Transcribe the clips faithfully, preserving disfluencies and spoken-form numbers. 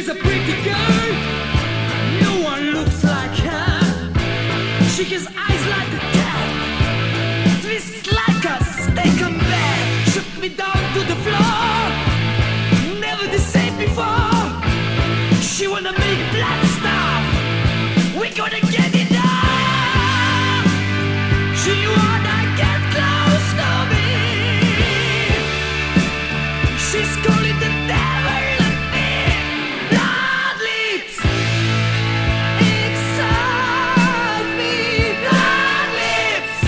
a pretty girl, no one looks like her. She has eyes like a cat, twists like a snake and bag. Shook me down to the floor, never the same before. She wanna make blood stop, we gonna get it up. She wanna get close to me, she's calling the devil at me. Blood lips, excite me. Blood lips,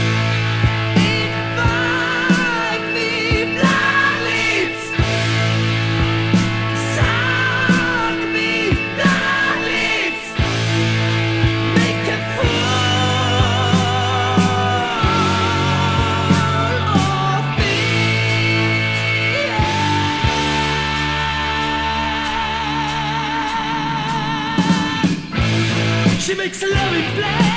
invite me. Blood lips, suck me. Blood lips, make a fool of me. She makes a loving play.